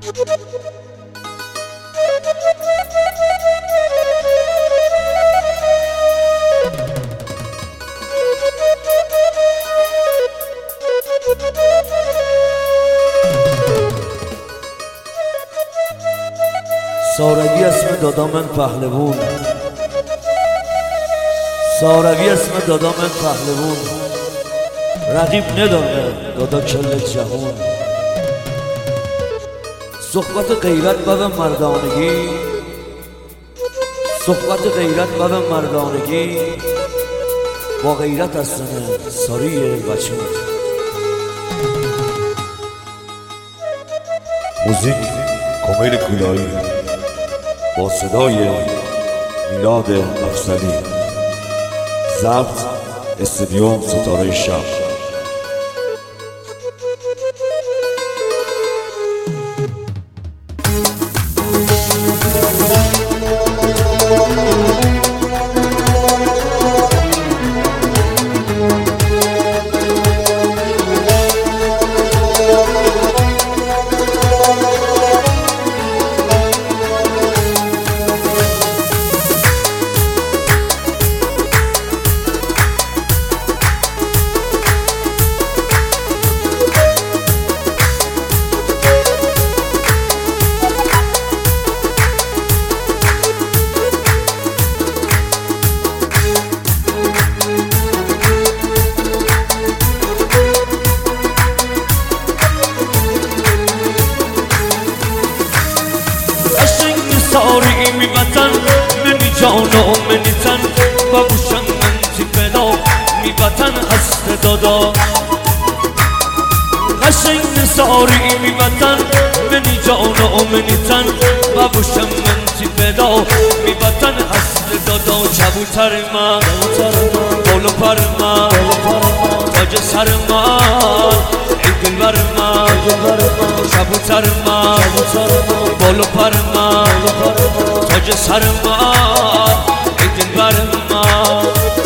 ساروی اسم دادا من پهلوون، ساروی اسم دادا من پهلوون، رقیب نداره دادا کل جهون. صحبت غیرت و مردانگی، صحبت غیرت و مردانگی، با غیرت از سنه ساری بچون. موزیک کمیل گولایی با صدای میلاد افضلی، ضبط استودیوم ستاره شب. ساری می وطن منی جان و منی تن، بابوشم من تی فدا می وطن هست دادا. قشنگ ساری می وطن منی جان و منی تن، بابوشم من تی فدا می وطن هست دادا. کبوتر من بالو پر من تاج سر من ای دلبر من، کبوتر من بالو پر من تاج سر من ای دلبر من.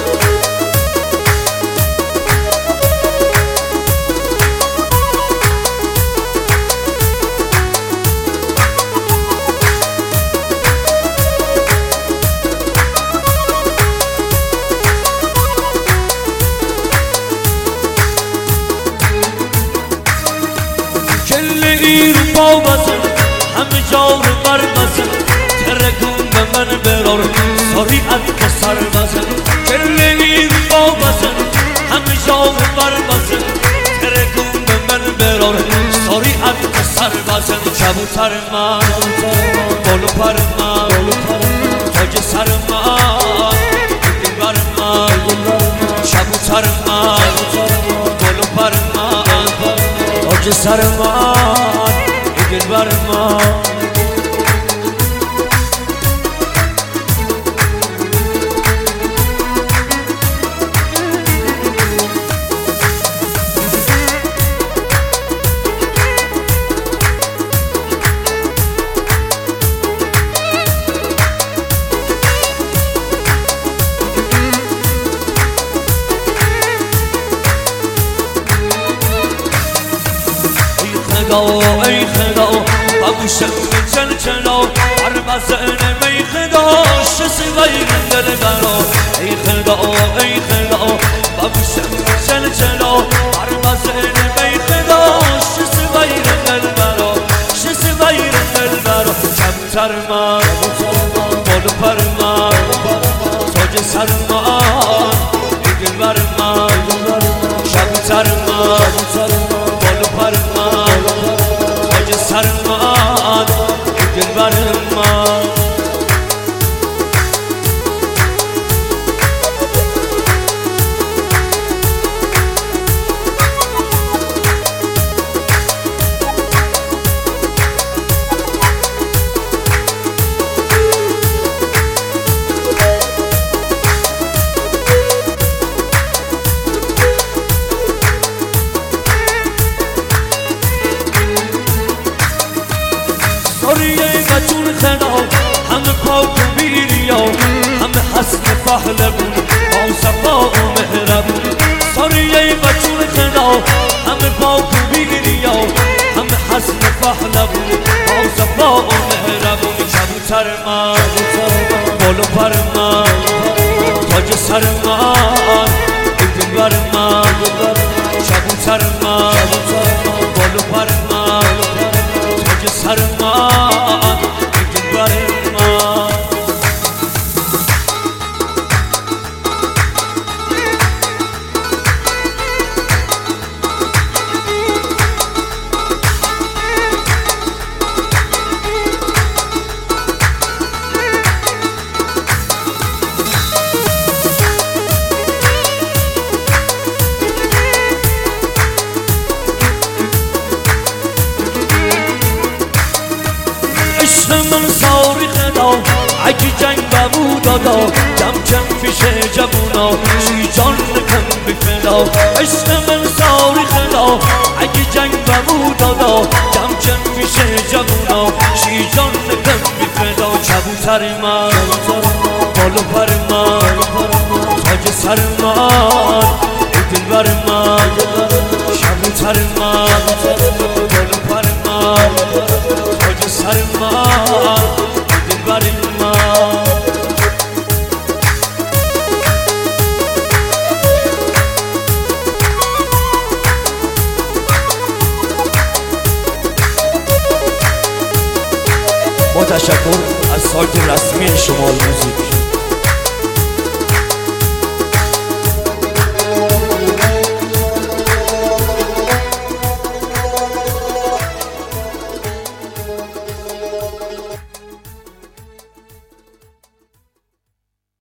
کل این پا بزن همه جا رو بر بزن، ترکون به من برار ساری که سر بزن. کل این پا بزن همه جا رو بر بزن، ترکون به من برار ساری که سر بزن. کبوتر من بالو پر من تاج سر من دلبر من، کبوتر من بالو پر من تاج سر من دلبر من. ای خدا بابوشم چل چلا هر بزن می خدا شسی غیر دل برا. ای خدا بابوشم چل چلا هر بزن می خدا شسی غیر دل برا، شسی غیر دل برا. کبوتر من بالو پر من تاج سر من ای دلبر من، کبوتر من بالو پر من تاج سر من دلبر من. بچون خدا همه پاک و بیریا، همه حسن پهلوون با صفا و مهربون. ساریه بچون خدا همه پاک و بیریا، همه حسن پهلوون با کبوتر من بال و پر من تاج سر من ای دلبر من کبوتر من بال و پر من تاج سر من ای دلبر من من صاریخ دا اگه جنگ بمودادا کم کم پیش جوونا شی جان کم بفدا عشق من صاریخ دا اگه جنگ بمودادا کم کم پیش جوونا شی جان کم بفدا کبوتر من بال و پر من تاج سر من ای دلبر من کبوتر من بال و پر من تاج سر من ای دلبر من با تشکر از سایت رسمی شمال موزیک